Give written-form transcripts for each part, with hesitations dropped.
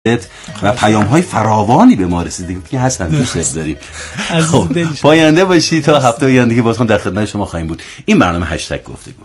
و پیام‌های فراوانی به ما رسیده که هستن دوست داریم. خب پاینده باشی تا هفته آینده که بازم در خدمت شما خواهیم بود. این برنامه هشتگ گفتگو.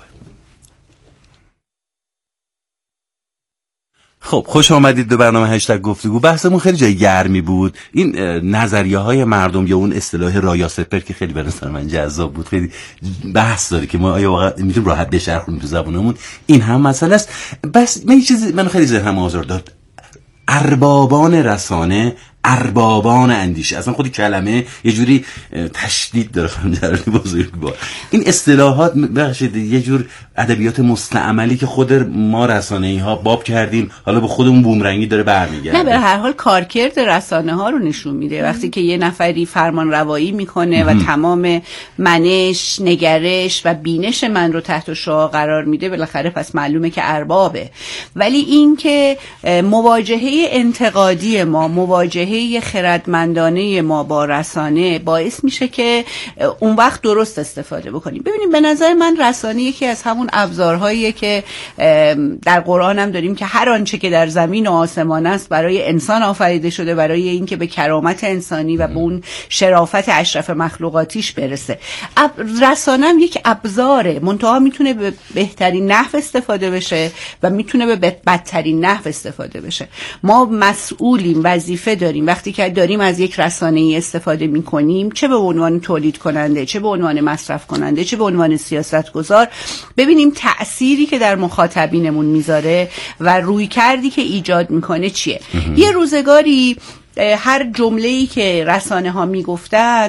خب خوش آمدید به برنامه هشتگ گفتگو. بحثمون خیلی جای گرمی بود. این نظریه‌های مردم یا اون اصطلاح رایا سپر که خیلی برای من جذاب بود، خیلی بحث داره که ما آیا واقعا میتونیم راحت بشرحونیم تو زبونمون. این هم مسئله است. بس من یه چیزی من خیلی ذهنم آزار داد. اربابان رسانه، اربابان اندیشه، اصلا خودی کلمه یه جوری تشدید داره. خانم جلالی بزرگوار، این اصطلاحات بخشید یه جور ادبیات مستعملی که خود ما رسانه‌ای ها باب کردیم، حالا به خودمون بومرنگی داره برمیگرده. نه به هر حال کارکرد رسانه ها رو نشون میده. وقتی که یه نفری فرمان روایی میکنه و تمام منش، نگرش و بینش من رو تحت شعاع قرار میده، بالاخره پس معلومه که اربابه. ولی این که مواجهه انتقادی ما، مواجهه خردمندانه ما با رسانه باعث میشه که اون وقت درست استفاده بکنیم. ببینیم به نظر من رسانه یکی از همون ابزارهاییه که در قرآن هم داریم که هر آنچه که در زمین و آسمان است برای انسان آفریده شده، برای اینکه به کرامت انسانی و به اون شرافت اشرف مخلوقاتیش برسه. رسانه هم یک ابزاره، منتها میتونه به بهترین نحو استفاده بشه و میتونه به بدترین نحو استفاده بشه. ما مسئولیم، وظیفه داریم وقتی که داریم از یک رسانه‌ای استفاده می‌کنیم، چه به عنوان تولید کننده، چه به عنوان مصرف کننده، چه به عنوان سیاستگزار، ببینیم تأثیری که در مخاطبینمون میذاره و رویکردی که ایجاد میکنه چیه. یه روزگاری هر جمله‌ای که رسانه ها میگفتن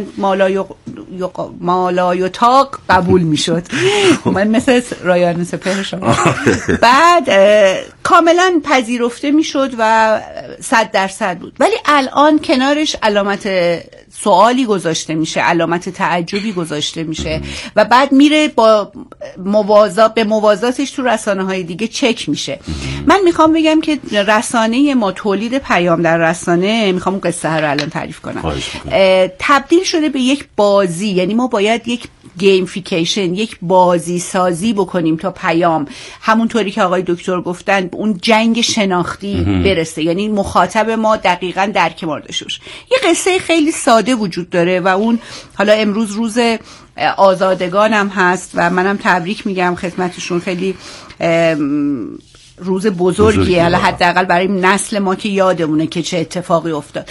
مالایوتاق قبول میشد. من مثل رایان سپهر شما بعد کاملا پذیرفته میشد و 100% بود. ولی الان کنارش علامت سوالی گذاشته میشه، علامت تعجبی گذاشته میشه و بعد میره با به موازاتش تو رسانه های دیگه چک میشه. من میخوام بگم که رسانه ما، تولید پیام در رسانه، میخوام اون قصه رو الان تعریف کنم، تبدیل شده به یک بازی. یعنی ما باید یک گیمفیکیشن، یک بازی سازی بکنیم تا پیام همونطوری که آقای دکتر گفتن اون جنگ شناختی برسه. یعنی مخاطب ما دقیقاً درک ما داشته باشه. یه قصه خیلی ساده وجود داره و اون حالا امروز روز آزادگان هم هست و منم تبریک میگم خدمتشون. خیلی روز بزرگیه، حالا حداقل برای نسل ما که یادمونه که چه اتفاقی افتاد.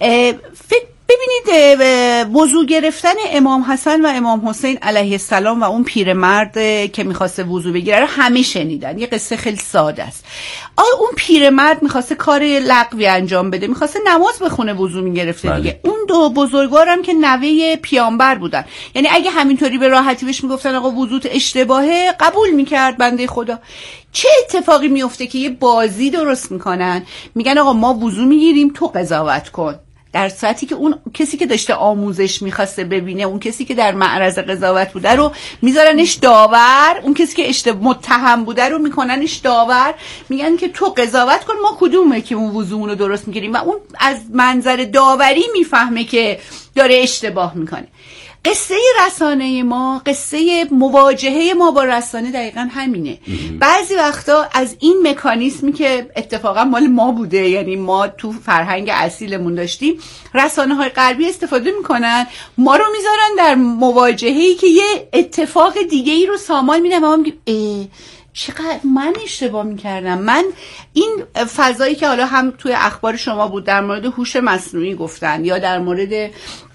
ببینید وضو گرفتن امام حسن و امام حسین علیه السلام و اون پیرمرد که میخواسته وضو بگیره رو همه شنیدن. یه قصه خیلی ساده است. اون پیرمرد میخواسته کار لغوی انجام بده، میخواسته نماز بخونه، وضو میگرفته دیگه. اون دو بزرگوارم که نوه پیامبر بودن، یعنی اگه همینطوری به راحتی بهش میگفتن آقا وضوت اشتباهه، قبول میکرد بنده خدا. چه اتفاقی میفته که یه بازی درست میکنن، میگن آقا ما وضو میگیریم، تو قضاوت کن. در صورتی که اون کسی که داشته آموزش میخواسته ببینه، اون کسی که در معرض قضاوت بوده رو میذارنش داور، اون کسی که متهم بوده رو میکننش داور، میگن که تو قضاوت کن، ما کدومه که اون وضومون رو درست میگیریم. و اون از منظر داوری میفهمه که داره اشتباه میکنه. قصه رسانه ما، قصه مواجهه ما با رسانه دقیقا همینه. بعضی وقتا از این مکانیزمی که اتفاقا مال ما بوده، یعنی ما تو فرهنگ اصیلمون داشتیم، رسانه های غربی استفاده میکنن، ما رو میذارن در مواجهه‌ای که یه اتفاق دیگه ای رو سامان میدن و ما میگیم چقدر من اشتباه میکردم. من این فضایی که حالا هم توی اخبار شما بود در مورد هوش مصنوعی گفتن یا در مورد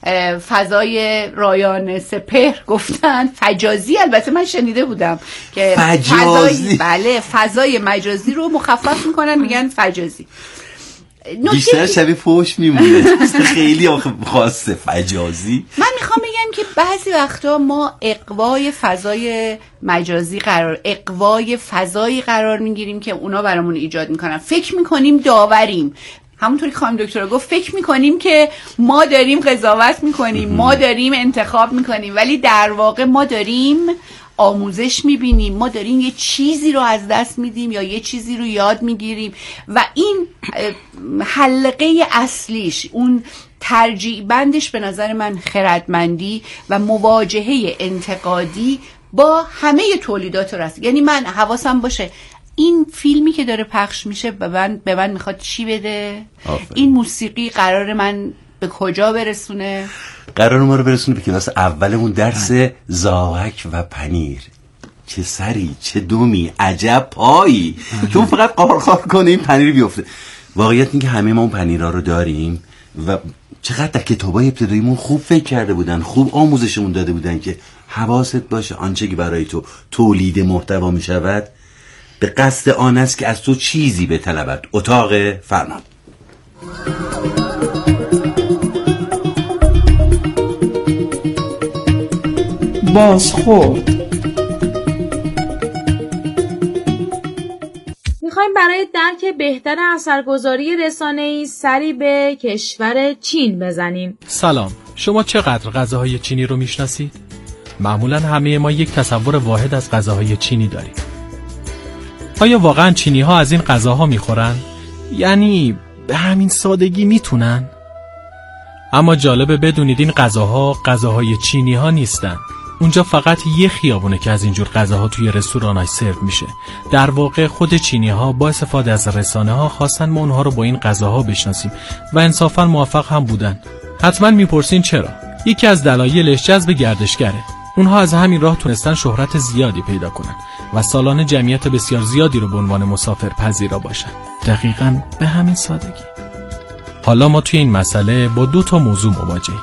فضای رایان سپهر گفتن، فجازی، البته من شنیده بودم که فجازی، بله، فضای مجازی رو مخفف میکنن میگن فجازی. بیشتر شبیه فوش میمونه، خیلی خاصه فجازی. من میخوام بگم که بعضی وقتا ما اقوای فضای مجازی اقوای فضایی قرار میگیریم که اونا برامون ایجاد میکنن. فکر میکنیم داوریم، همونطوری که خانم دکتر گفت، فکر میکنیم که ما داریم قضاوت میکنیم، ما داریم انتخاب میکنیم، ولی در واقع ما داریم آموزش میبینیم، ما داریم یه چیزی رو از دست میدیم یا یه چیزی رو یاد میگیریم. و این حلقه اصلیش، اون ترجیع بندش به نظر من خردمندی و مواجهه انتقادی با همه تولیدات رسانه. یعنی من حواسم باشه این فیلمی که داره پخش میشه به من میخواد چی بده؟ این موسیقی قرار من به کجا برسونه؟ قرار ما رو برسونه به کلاس اولمون، درس زاوک و پنیر. چه سری، چه دومی، عجب پایی که اون فقط قارقار کنه این پنیر بیفته. واقعیت این که همه ما اون پنیرها رو داریم و چقدر در کتابای ابتداییمون خوب فکر کرده بودن، خوب آموزشمون داده بودن که حواست باشه آنچه که برای تو تولید محتوا می شود به قصد آن است که از تو چیزی بطلبد. اتاق فرمان. بازخورد. میخوایم برای درک بهتر اثرگذاری رسانه‌ای سری به کشور چین بزنیم. سلام، شما چقدر غذاهای چینی رو میشناسید؟ معمولا همه ما یک تصور واحد از غذاهای چینی داریم. آیا واقعا چینی ها از این غذاها میخورن؟ یعنی به همین سادگی میتونن؟ اما جالبه بدونید این غذاهای چینی ها نیستن. اونجا فقط یه خیابونه که از اینجور غذاها توی رستوران‌های سرو میشه. در واقع خود چینی‌ها با استفاده از رسانه‌ها خواستن ما اونها رو با این غذاها بشناسیم و انصافاً موفق هم بودن. حتما میپرسین چرا؟ یکی از دلایلش جذب گردشگره. اونها از همین راه تونستن شهرت زیادی پیدا کنن و سالانه جمعیت بسیار زیادی رو به عنوان مسافر پذیرا باشن. دقیقاً به همین سادگی. حالا ما توی این مسئله با 2 موضوع مواجهیم.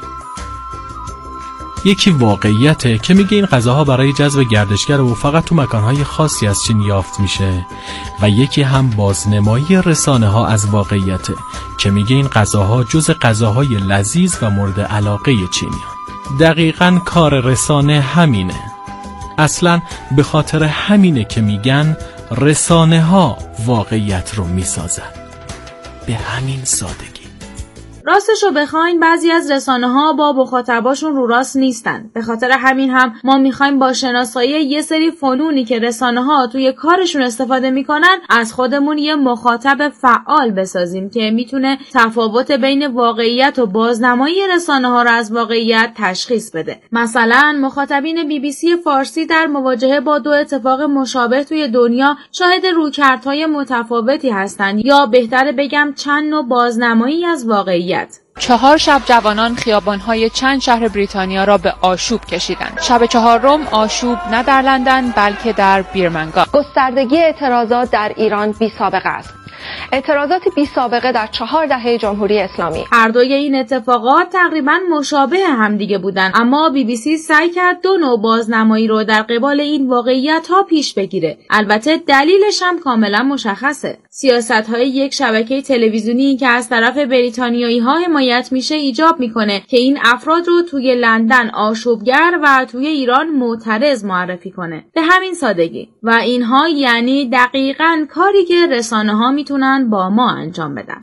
یکی واقعیته که میگه این غذاها برای جذب گردشگر و فقط تو مکانهای خاصی از چین یافت میشه و یکی هم بازنمایی رسانه‌ها از واقعیته که میگه این غذاها جز غذاهای لذیذ و مورد علاقه چینیان. دقیقاً کار رسانه همینه. اصلاً به خاطر همینه که میگن رسانه‌ها واقعیت رو میسازن. به همین سادگی. راستشو بخواین بعضی از رسانه‌ها با مخاطباشون رو راست نیستن. به خاطر همین هم ما میخوایم با شناسایی یه سری فنونی که رسانه‌ها توی کارشون استفاده میکنن از خودمون یه مخاطب فعال بسازیم که میتونه تفاوت بین واقعیت و بازنمایی رسانه‌ها رو از واقعیت تشخیص بده. مثلا مخاطبین BBC فارسی در مواجهه با 2 اتفاق مشابه توی دنیا شاهد رویکردهای متفاوتی هستن، یا بهتره بگم چند نوع بازنمایی از واقعیت. 4 شب جوانان خیابان‌های چند شهر بریتانیا را به آشوب کشیدند. شب 4 آشوب نه در لندن بلکه در بیرمنگام. گستردگی اعتراضات در ایران بی سابقه است. اعتراضات بی سابقه در 4 دهه جمهوری اسلامی. هر دوی این اتفاقات تقریباً مشابه همدیگه بودن، اما BBC سعی کرد 2 نوع بازنمایی رو در قبال این واقعیت‌ها پیش بگیره. البته دلیلش هم کاملا مشخصه. سیاست‌های یک شبکه تلویزیونی که از طرف بریتانیایی‌ها حمایت میشه ایجاب میکنه که این افراد رو توی لندن آشوبگر و توی ایران معترض معرفی کنه. به همین سادگی. و اینها یعنی دقیقاً کاری که رسانه‌ها میتونن با ما انجام بدن.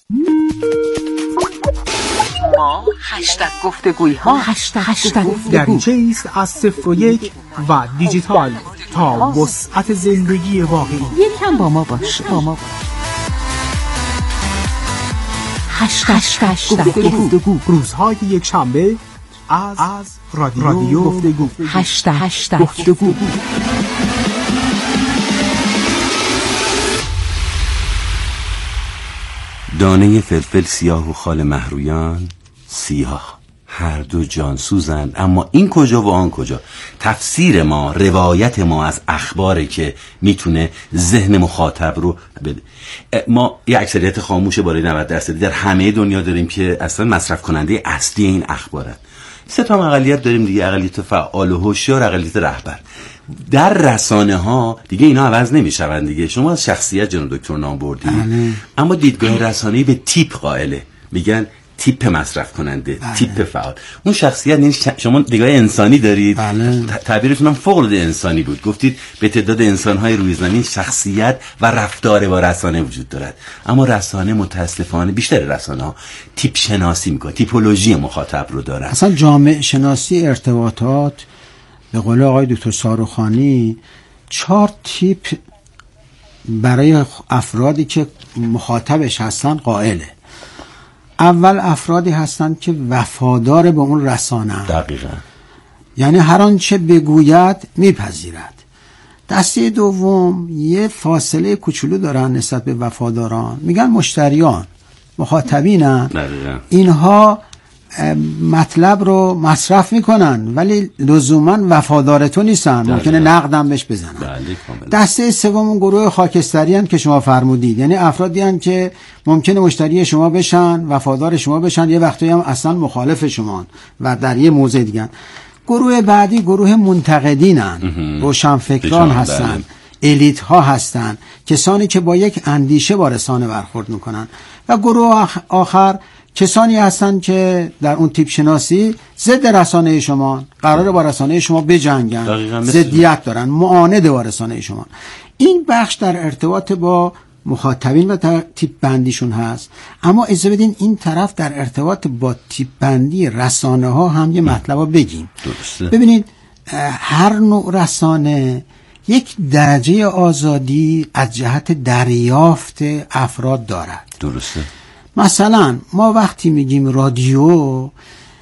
ما #گفتگوی‌ها دریچه ایست از 0 و 1 و دیجیتال تا وسعت زندگی واقعی. یکم با ما باش. گفتگو روزهای یک شنبه از رادیو گفتگو. گفتگو. دانه فلفل سیاه و خال مهرویان سیاه، هر دو جانسوزند، اما این کجا و آن کجا. تفسیر ما، روایت ما از اخباره که میتونه ذهن مخاطب رو بده. ما یه اکثریت خاموش بالای 90% در همه دنیا داریم که اصلا مصرف کننده اصلی این اخبارن. 3 اقلیت داریم دیگه، اقلیت فعال و هوشیار، اقلیت رهبر. در رسانه ها دیگه اینا عوض نمیشون دیگه. شما از شخصیت جناب دکتر نام بردید، اما دیدگاه رسانه‌ای به تیپ قائله. میگن تیپ مصرف کننده، تیپ فعال. اون شخصیت نیست. شما نگاه انسانی دارید. تعبیرتون هم فوق العاده انسانی بود. گفتید به تعداد انسان‌های روی زمین شخصیت و رفتار با رسانه وجود دارد، اما رسانه متاسفانه بیشتر رسانه‌ها تیپ شناسی میکنه، تیپولوژی مخاطب رو داره. اصلا جامعه شناسی ارتباطات به قول آقای دکتر ساروخانی 4 تیپ برای افرادی که مخاطبش هستن قائله. اول افرادی هستند که وفادار به اون رسانه، دقیقاً، یعنی هر آنچه بگوید میپذیرد. دسته دوم یه فاصله کوچولو دارن نسبت به وفاداران، میگن مشتریان، مخاطبینن، اینها مطلب رو مصرف میکنن ولی لزوما وفادار تو نیستن، ممکنه نقدم بهش بزنن. دسته سوم گروه خاکستری هستند که شما فرمودید، یعنی افرادی هستند که ممکنه مشتری شما بشن، وفادار شما بشن، یه وقتی هم اصلا مخالف شما و در یه موضع دیگه. گروه بعدی گروه منتقدینن، روشنفکران هستن، الیت ها هستن، کسانی که با یک اندیشه با رسانه برخورد میکنن. و گروه آخر کسانی هستن که در اون تیپ شناسی ضد رسانه شما، قراره با رسانه شما بجنگن، ضدیت دارن، معاند با رسانه شما. این بخش در ارتباط با مخاطبین و تیپ بندیشون هست. اما اجازه بدین این طرف در ارتباط با تیپ بندی رسانه ها هم یه مطلب رو بگیم. ببینید هر نوع رسانه یک درجه آزادی از جهت دریافت افراد دارد. درسته. مثلا ما وقتی میگیم رادیو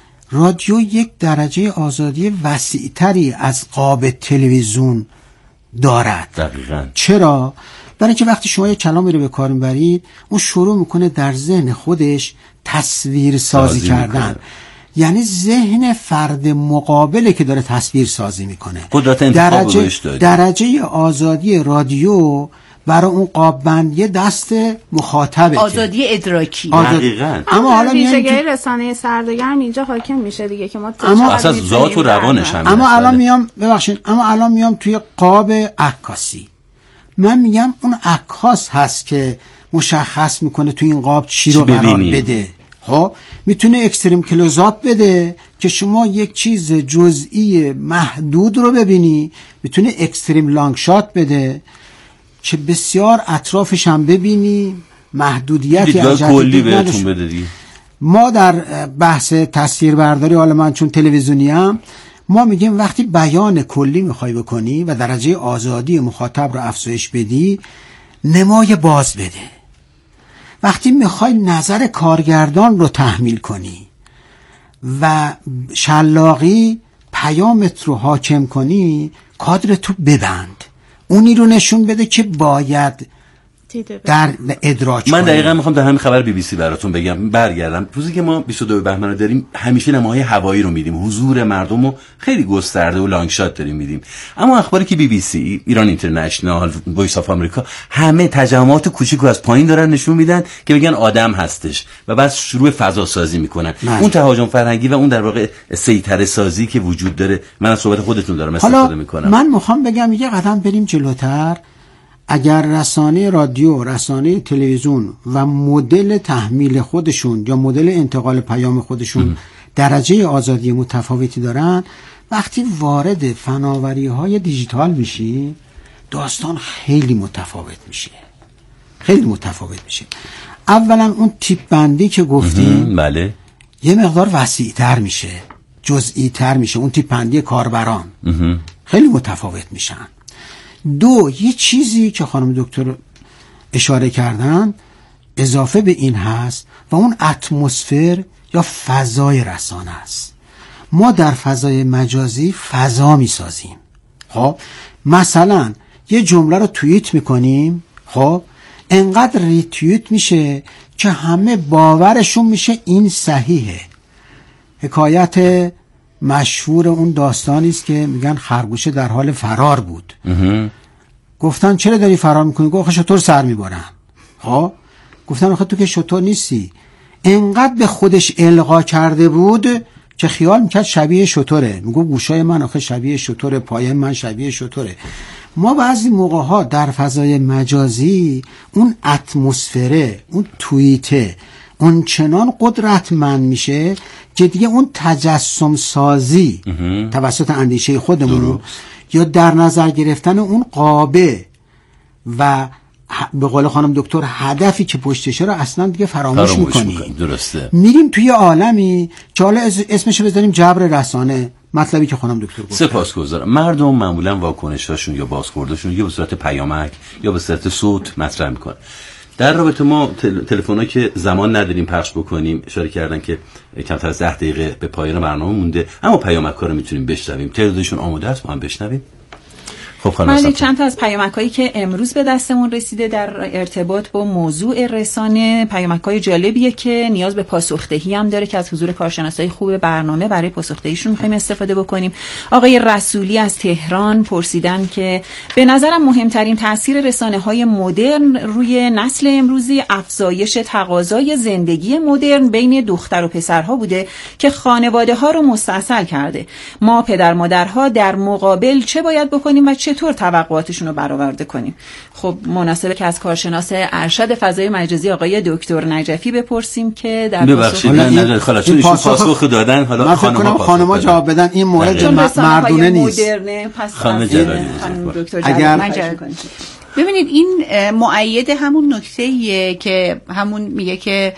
یک درجه آزادی وسیع‌تری از قاب تلویزیون دارد. دقیقاً. چرا؟ برای اینکه وقتی شما یک کلامی رو به کار میبرید اون شروع میکنه در ذهن خودش تصویر سازی کردن. یعنی ذهن فرد مقابله که داره تصویر سازی میکنه. قدرت انتخاب روش داره. درجه آزادی رادیو برای اون قاب بندی دست مخاطبه، آزادی ادراکی. دقیقاً. اما حالا ویژگی رسانه سردرگم اینجا حاکم میشه دیگه که ما اصلا ذات و روانش هم. اما الان میام ببخشید، الان میام توی قاب عکاسی. من میگم اون عکاس هست که مشخص میکنه توی این قاب چی رو قرار بده. خب میتونه اکستریم کلوزآپ بده که شما یک چیز جزئی محدود رو ببینی، میتونه اکستریم لانگ شات بده که بسیار اطرافش هم ببینی، محدودیتی از کلی بهتون بده دیگه. ما در بحث تصویربرداری، حالا من چون تلویزیونی ام، ما میگیم وقتی بیان کلی میخوای بکنی و درجه آزادی مخاطب رو افزایش بدی، نمای باز بده. وقتی میخوای نظر کارگردان رو تحمیل کنی و شلاقی پیامت رو حاکم کنی، کادر تو ببند، اونی رو نشون بده که باید در ادراج من دقیقا میخوام در همین خبر BBC براتون بگم. برگردم روزی که ما 22 بهمن رو داریم، همیشه نماهای هوایی رو میدیم، حضور مردم رو خیلی گسترده و لانگ شات داریم میدیم. اما اخباری که BBC، ایران اینترنشنال، وایس آف آمریکا، همه تجمعات کوچیکو از پایین دارن نشون میدن که بگن آدم هستش و بعد شروع فضا سازی میکنن. اون تهاجم فرهنگی و اون در واقع سیطره سازی که وجود داره، من از صحبت خودتون دارم استفاده میکنم. من میخوام بگم یه قدم بریم جلوتر. اگر رسانه رادیو، رسانه تلویزیون و مدل تحمیل خودشون یا مدل انتقال پیام خودشون درجه آزادی متفاوتی دارن، وقتی وارد فناوری‌های دیجیتال میشی داستان خیلی متفاوت میشه. اولا اون تیپ بندی که گفتیم بله، یه مقدار وسیع‌تر میشه، جزئی‌تر میشه. اون تیپ بندی کاربران خیلی متفاوت میشن. دو، یه چیزی که خانم دکتر اشاره کردن اضافه به این هست و اون اتمسفر یا فضای رسانه است. ما در فضای مجازی فضا میسازیم. خب مثلا یه جمله رو توییت میکنیم، خب انقدر ریتوییت میشه که همه باورشون میشه این صحیحه. حکایت مشهور اون داستانی است که میگن خرگوشه در حال فرار بود. گفتن چرا داری فرار میکنی؟ گفت شتر سر میبرن. ها، گفتن آخه تو که شتر نیستی. انقدر به خودش القا کرده بود که خیال میکرد شبیه شتره. میگه گوشای من آخه شبیه شتره، پای من شبیه شتره. ما بعضی موقع ها در فضای مجازی اون اتمسفره، اون توییته اون چنان قدرتمند میشه که دیگه اون تجسم سازی توسط اندیشه خودمون یا در نظر گرفتن اون قابه و به قول خانم دکتر هدفی که پشتشه رو اصلا دیگه فراموش میکنیم. درسته. میریم توی عالمی که حالا اسمشو بذاریم جبر رسانه، مطلبی که خانم دکتر گفت. سپاسگزارم. مردم معمولا واکنشاشون یا بازخوردشون یا به صورت پیامک یا به صورت صوت مطرح میکنن. در رابطه ما تلفن‌ها که زمان نداریم پخش بکنیم، اشاره کردن که کمتر از 10 دقیقه به پایان برنامه مونده، اما پیامک‌ها رو میتونیم بشنویم. تعدادشون آماده است، ما هم بشنویم. من چند تا از پیامک‌هایی که امروز به دستمون رسیده در ارتباط با موضوع رسانه، پیامک‌های جالبیه که نیاز به پاسخدهی هم داره که از حضور کارشناسای خوب برنامه برای پاسخدهیشون می‌خوایم استفاده بکنیم. آقای رسولی از تهران پرسیدن که به نظرم مهمترین تاثیر رسانه‌های مدرن روی نسل امروزی افزایش تقاضای زندگی مدرن بین دختر و پسرها بوده که خانواده‌ها رو مستاصل کرده. ما پدر مادرها در مقابل چه باید بکنیم و چطور توقعاتشون رو برآورده کنیم؟ خب مناسبه که از کارشناس ارشد فضای مجازی آقای دکتر نجفی بپرسیم که در ببخشید نه خاله چون ایشون پاسخ دادن، حالا خانم‌ها جواب بدن. این مورد مردونه نیست. خانم جلالی اگر ببینید این مؤید همون نکته‌ایه که همون میگه که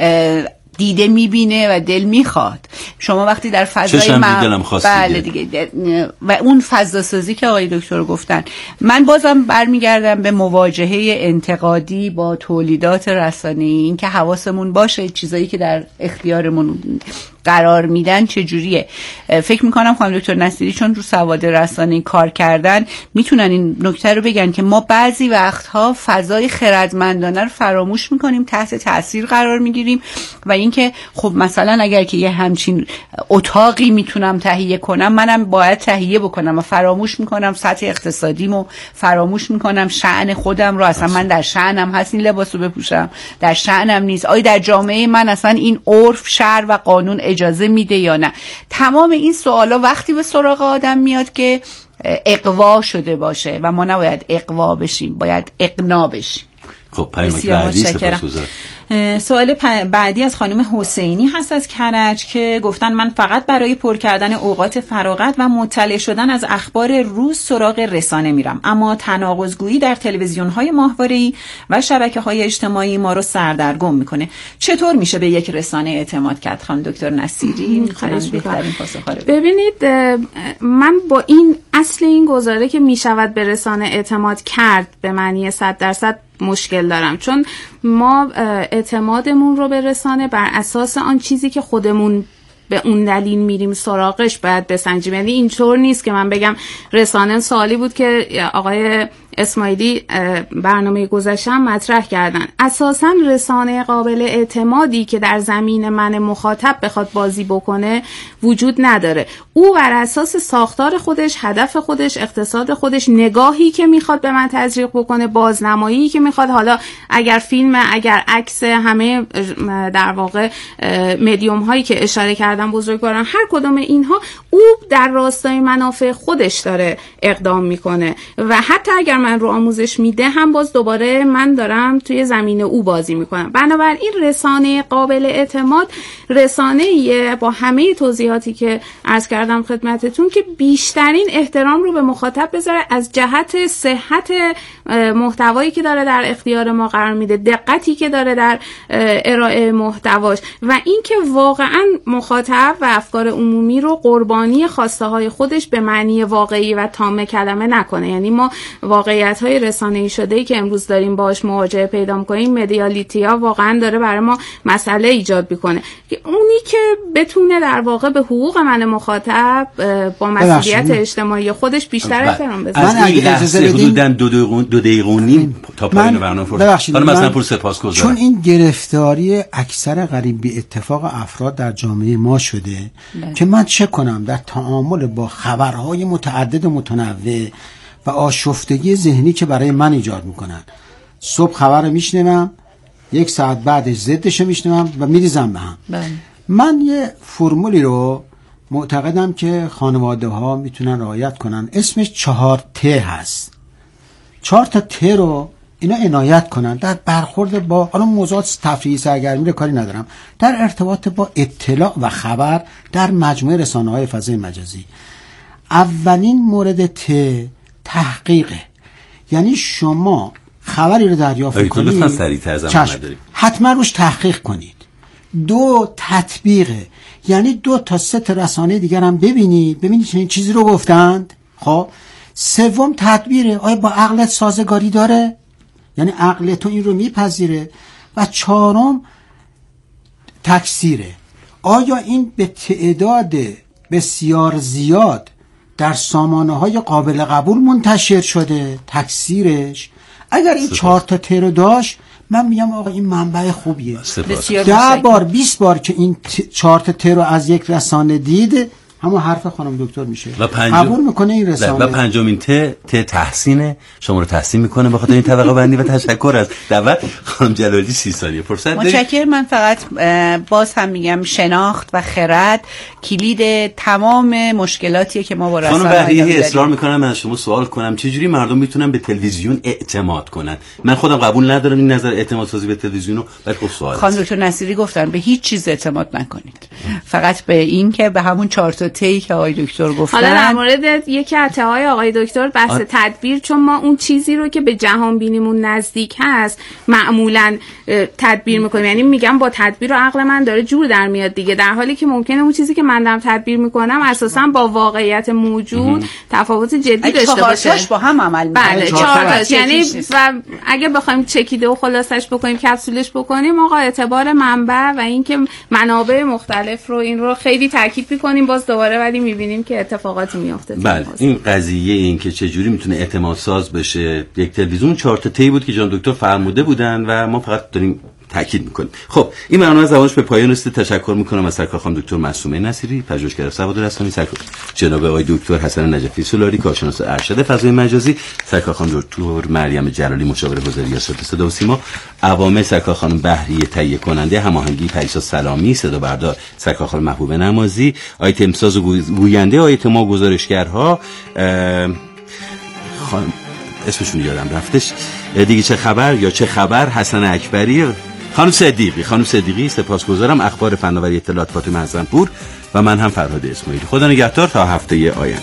دیده میبینه و دل میخواد. شما وقتی در فضای بله دیگه و اون فضا سازی که آقای دکتر گفتن، من بازم برمیگردم به مواجهه انتقادی با تولیدات رسانه‌ای، این که حواسمون باشه چیزایی که در اختیارمون قرار میدن چجوریه. فکر میکنم خانم دکتر نصیری چون رو سواد رسانه‌ای کار کردن میتونن این نکته رو بگن که ما بعضی وقتها فضای خردمندانه رو فراموش میکنیم، تحت تاثیر قرار میگیریم و اینکه خب مثلا اگر که یه همچین اتاقی میتونم تهیه کنم، منم باید تهیه بکنم و فراموش میکنم سطح اقتصادیمو، فراموش میکنم شأن خودم رو. اصلا من در شأنم هست این لباسو بپوشم؟ در شأنم نیست. آیا در جامعه من اصلا این عرف، شرع و قانون اجازه میده یا نه؟ تمام این سوالا وقتی به سراغ آدم میاد که اقوا شده باشه و ما نباید اقوا بشیم، باید اقنا بشیم. خب پیامک بعدی سپاسگزارم. سوال بعدی از خانم حسینی هست از کرج که گفتن من فقط برای پر کردن اوقات فراغت و مطلع شدن از اخبار روز سراغ رسانه میرم، اما تناقض‌گویی در تلویزیون‌های ماهواره‌ای و شبکه‌های اجتماعی ما رو سردرگم میکنه. چطور میشه به یک رسانه اعتماد کرد؟ خانم دکتر نصیری می‌خوام بهترین پاسخ رو بدید. ببینید من با این اصل این گزاره که میشود به رسانه اعتماد کرد به معنی 100% مشکل دارم، چون ما اعتمادمون رو به رسانه بر اساس آن چیزی که خودمون به اون دلیل میریم سراغش باید بسنجیم. یعنی اینطور نیست که من بگم رسانه، سوالی بود که آقای اسماعیلی برنامه گذشتم مطرح کردن، اساساً رسانه قابل اعتمادی که در زمین من مخاطب بخواد بازی بکنه وجود نداره. او بر اساس ساختار خودش، هدف خودش، اقتصاد خودش، نگاهی که میخواد به من تزریق بکنه، بازنمایی که میخواد، حالا اگر فیلم، اگر عکس، همه در واقع مدیوم هایی که اشاره کردم بزرگواران، هر کدوم اینها او در راستای منافع خودش داره اقدام میکنه و حتی اگر من رو آموزش میده هم باز دوباره من دارم توی زمین او بازی میکنم. بنابراین رسانه قابل اعتماد رسانه‌ایه با همه توضیحاتی که عرض کردم خدمتتون که بیشترین احترام رو به مخاطب بذاره از جهت صحت محتوایی که داره در اختیار ما قرار میده، دقتی که داره در ارائه محتواش و اینکه واقعا مخاطب و افکار عمومی رو قربانی خواسته های خودش به معنی واقعی و تام کلمه نکنه. یعنی ما واقعیت‌های رسانه‌ای شده‌ای که امروز داریم باهاش مواجهه پیدا می‌کنیم، مدیالیتی‌ها واقعا داره برای ما مسئله ایجاد می‌کنه که اونی که بتونه در واقع به حقوق من مخاطب با مسئولیت اجتماعی خودش بیشتر احترام بذاره. من اگه اجازه بدید حدوداً 2 دقیقه و نیم تا پایان برنامه فرصت. حالا مثلا پر سپاسگزارم. چون این گرفتاری اکثر قریب به اتفاق افراد در جامعه ما شده که من چه کنم در تعامل با خبرهای متعدد و متنوع و آشفتگی ذهنی که برای من ایجاد میکنن. صبح خبر میشنوم، 1 ساعت بعدش ضدش میشنوم و میریزم به هم. من یه فرمولی رو معتقدم که خانواده ها میتونن رعایت کنن، اسمش 4T هست. 4 تا ت رو اینا عنایت کنن در برخورد با حالا موضوعات تفریحی سرگرمی رو کاری ندارم، در ارتباط با اطلاع و خبر در مجموعه رسانه‌های فضای مجازی. اولین مورد ت تحقیقه، یعنی شما خبری رو دریافت کنید حتما روش تحقیق کنید. 2 تطبیقه، یعنی 2 تا 3 تا رسانه دیگر هم ببینید چه چیزی رو گفتند. خب 3 تدبیره، آیا با عقلت سازگاری داره؟ یعنی عقل تو این رو میپذیره. و 4 تکثیره، آیا این به تعداد بسیار زیاد در سامانه‌های قابل قبول منتشر شده تکثیرش. اگر این 4 تا ت رو داشت من میگم آقا این منبع خوبیه. 10 بار 20 بار که این 4 تا ت رو از یک رسانه دید همون حرف خانم دکتر میشه قبول میکنه این رسانه. و پنجمین ت تحسینه، شما رو تحسین میکنه به خاطر این طبقه بندی و تشکر از دعوت. خانم جلالی 30 ثانیه فرصت دارید. متشکرم. من فقط باز هم میگم شناخت و خرد کلید تمام مشکلاتیه که ما با رسانه خانم بهریه اصرار میکنم من از شما سوال کنم چجوری مردم میتونن به تلویزیون اعتماد کنن؟ من خودم قبول ندارم این نظر اعتماد سازی به تلویزیونو، ولی خب سوال خانم دکتر نصیری گفتن به هیچ چیز اعتماد نکنید، فقط به این که به همون 4 تا تی که آقای دکتر گفتن. حالا در مورد یکی از ته‌های آقای دکتر بحث تدبیر، چون ما اون چیزی رو که به جهان بینیمون نزدیک هست معمولا تدبیر میکنیم، یعنی میگم با تدبیر و عقل من داره جور در میاد دیگه، در حالی که ممکنه اون چیزی که من دارم تدبیر میکنم اساسا با واقعیت موجود تفاوت جدی داشته باشه. با هم عمل میکنه. بله 4 تا یعنی و اگه بخوایم چکیده و خلاصش بکنیم کپسولش بکنیم آقا اعتبار منبع و اینکه منابع مختلف رو این رو خیلی تاکید میکنیم، باز دوباره ولی میبینیم که اتفاقاتی میفته. بله این قضیه این که چجوری میتونه اعتماد ساز بشه یک تلویزیون 4 تا تی بود که جان دکتر فرموده بودن و ما فقط داریم تاکید میکنیم. خب این برنامه زمانش به پایان رسیده. تشکر میکنم از سرکار خانم دکتر معصومه نصیری پژوهشگر سواد رسانی، سرکار جناب آقای دکتر حسن نجفی سولاری کارشناس ارشد فضای مجازی، سرکار خانم دکتر مریم جلالی مشاور گذاری ریاست صدا و سیما، عوامل سرکار خانم بهریه تهیه کننده، هماهنگی پریسا سلامی، صدا بردار سرکار خانم محبوبه نمازی، آیتم ساز و گوینده آیتم ها گزارشگرها خانم اسمشون یادم رفتش دیگه، چه خبر یا چه خبر حسن اکبری، خانم صدیقی سپاسگزارم، اخبار فناوری اطلاعات فاطمه حسنپور و من هم فرهاد اسماعیلی. خدا نگهدار تا هفته آینده.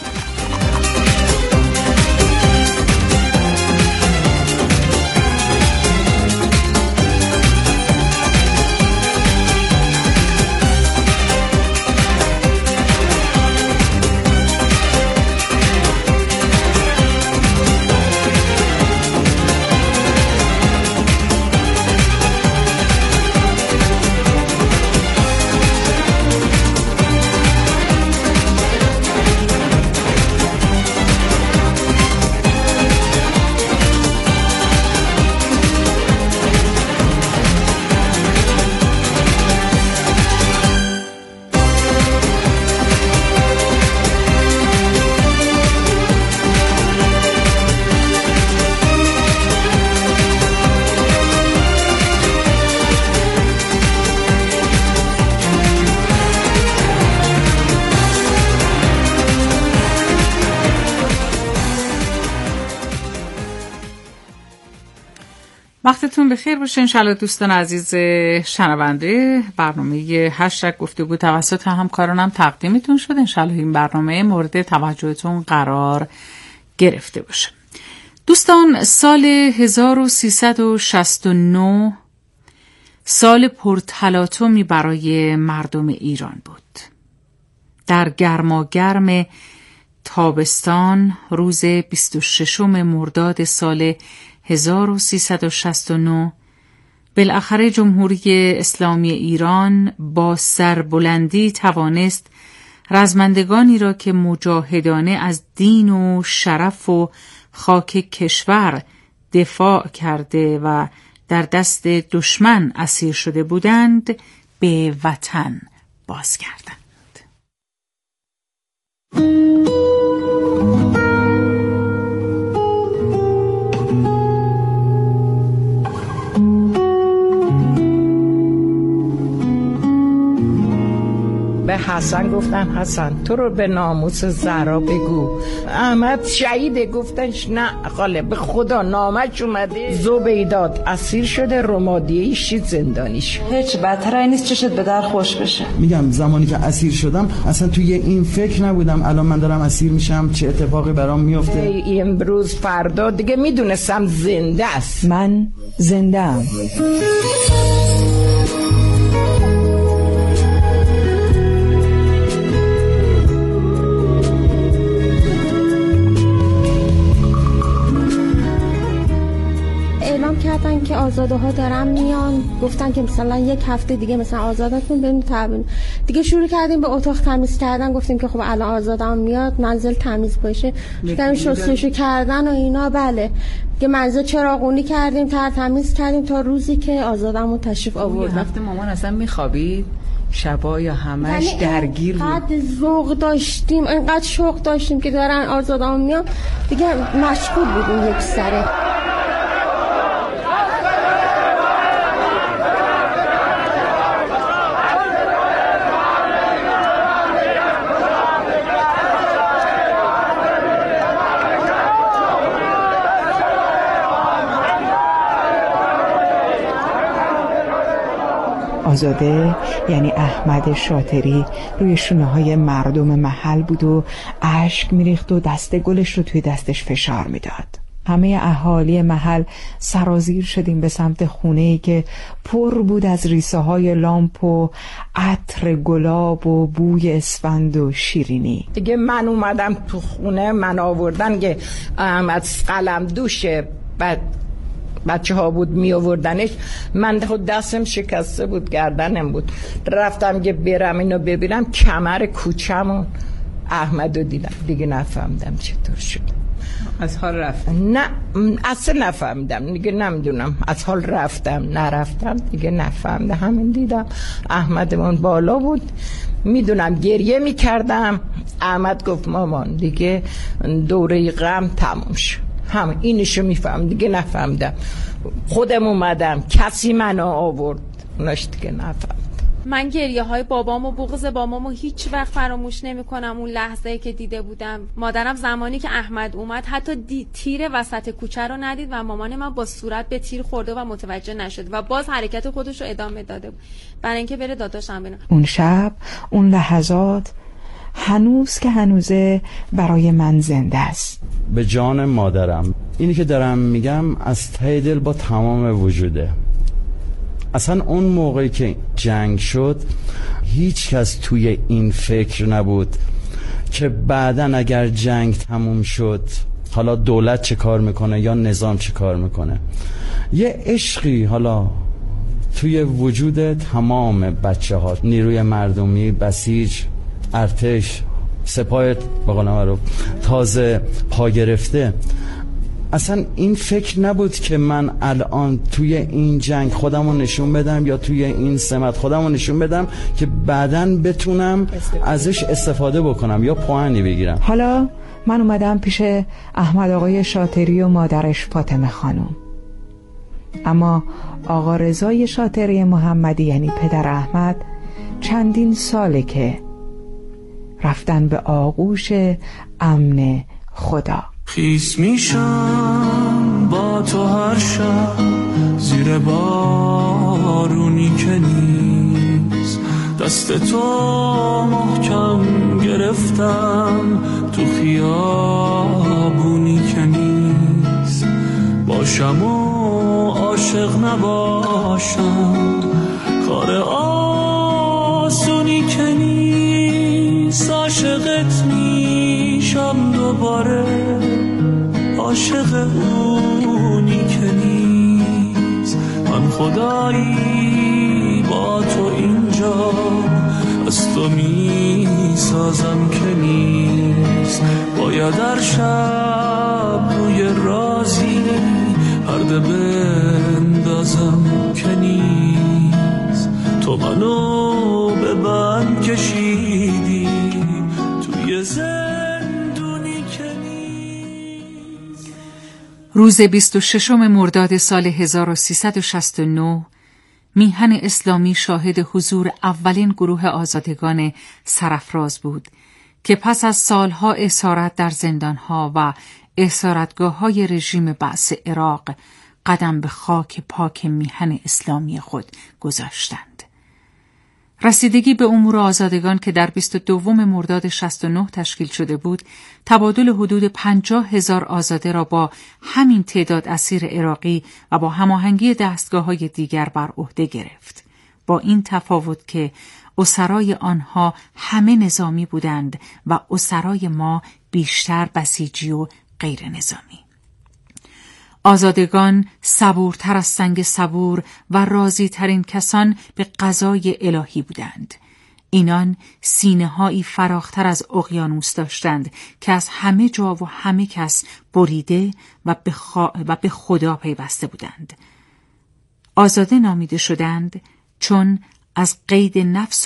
وقتتون بخیر باشه انشالله دوستان عزیز شنونده. برنامه هشتگ گفتگو توسط همکارانم تقدیمتون شد. انشالله این برنامه مورد توجهتون قرار گرفته باشه. دوستان سال 1369 سال پرتلاطمی برای مردم ایران بود. در گرماگرم تابستان روز 26 مرداد سال 1369 بالاخره جمهوری اسلامی ایران با سربلندی توانست رزمندگانی را که مجاهدانه از دین و شرف و خاک کشور دفاع کرده و در دست دشمن اسیر شده بودند به وطن بازگردند. به حسن گفتن حسن تو رو به ناموس زهرا بگو. احمد شهیده. گفتنش نه خاله به خدا نامش اومده. زبیدات اسیر شده، رمادیه شید زندانیش. هیچ بدتر نیست چشت به در خوش بشه. میگم زمانی که اسیر شدم اصلا توی این فکر نبودم الان من دارم اسیر میشم چه اتفاقی برام میفته. امروز فردا دیگه میدونستم زنده است. من زنده ام. کردن که آزاده ها دارن میان، گفتن که مثلا یک هفته دیگه مثلا آزادتون بریم تمرین. دیگه شروع کردیم به اتاق تمیز کردن، گفتیم که خب الان آزادم میاد منزل تمیز باشه، شروع شستشو کردن و اینا. بله که منزل چراغونی کردیم، تمیز کردیم تا روزی که آزادمو تشریف آوردن. هفته مامان اصلا میخوابید شبا یا همش درگیر بود؟ اینقدر ذوق داشتیم، اینقدر شوق داشتیم که دارن آزادمو میان، دیگه مشغول بودیم یک سره. آزاده یعنی احمد شاطری روی شونه‌های مردم محل بود و اشک میریخت و دسته گلش رو توی دستش فشار میداد. همه اهالی محل سرازیر شدیم به سمت خونه‌ای که پر بود از ریسه‌های لامپ و عطر گلاب و بوی اسفند و شیرینی. دیگه من اومدم تو خونه، من آوردن که احمد قلم دوشه، بعد بچه ها بود می آوردنش، من خود دستم شکسته بود، گردنم بود، رفتم که برم اینو ببینم، کمر کوچمون احمد رو دیدم، دیگه نفهمدم چطور شد. از حال رفتم؟ نه اصلا نفهمدم دیگه، نمیدونم از حال رفتم نرفتم دیگه نفهمدم. همین دیدم احمدمون بالا بود، میدونم گریه میکردم. احمد گفت مامان دیگه دوره غم تموم شد. هم اینشو میفهم، دیگه نفهمدم. خودم اومدم، کسی منو آورد، اوناش دیگه نفهمدم. من گریه های بابام و بغض بابامو هیچ وقت فراموش نمی کنم. اون لحظه‌ای که دیده بودم مادرم زمانی که احمد اومد حتی تیر وسط کوچه رو ندید و مامان من با صورت به تیر خورده و متوجه نشد و باز حرکت خودش رو ادامه داده بود برای اینکه بره داداشم ببینه. اون شب، اون لحظات هنوز که هنوزه برای من زنده است. به جان مادرم، اینی که دارم میگم از ته دل با تمام وجوده. اصلا اون موقعی که جنگ شد هیچ کس توی این فکر نبود که بعدن اگر جنگ تموم شد حالا دولت چه کار میکنه یا نظام چه کار میکنه. یه عشقی حالا توی وجود تمام بچه ها، نیروی مردمی، بسیج، ارتش، سپاه بقول رو تازه پا گرفته. اصلا این فکر نبود که من الان توی این جنگ خودمو نشون بدم یا توی این سمت خودمو نشون بدم که بعداً بتونم ازش استفاده بکنم یا پوانی بگیرم. حالا من اومدم پیش احمد آقای شاطری و مادرش فاطمه خانم. اما آقا رضای شاطری محمدی یعنی پدر احمد چندین ساله که رفتن به آغوش امن خدا. خیس میشم با تو هر شب زیر بارونی که نیست، دست تو محکم گرفتم تو خیابونی که نیست. باشم و عاشق نباشم کار آسونی که نیست. عاشقت میشم دوباره، عاشق اونی که نیست. من خدایی با تو اینجا از تو میسازم که نیست. باید در شب روی رازی پرده بندازم که نیست. تو منو به بند کشیدی توی زندونی که نیست. روز 26 مرداد سال 1369 میهن اسلامی شاهد حضور اولین گروه آزادگان سرافراز بود که پس از سالها اسارت در زندانها و اسارتگاه‌های رژیم بعث عراق قدم به خاک پاک میهن اسلامی خود گذاشتند. رسیدگی به امور آزادگان که در 22 مرداد 69 تشکیل شده بود، تبادل حدود 50,000 آزاده را با همین تعداد اسیر عراقی و با هماهنگی دستگاه‌های دیگر بر عهده گرفت. با این تفاوت که اسرای آنها همه نظامی بودند و اسرای ما بیشتر بسیجی و غیر نظامی. آزادگان صبورتر از سنگ صبور و راضی ترین کسان به قضای الهی بودند. اینان سینه‌هایی فراختر از اقیانوس داشتند که از همه جا و همه کس بریده و به خدا پیوسته بودند. آزاده نامیده شدند چون از قید نفس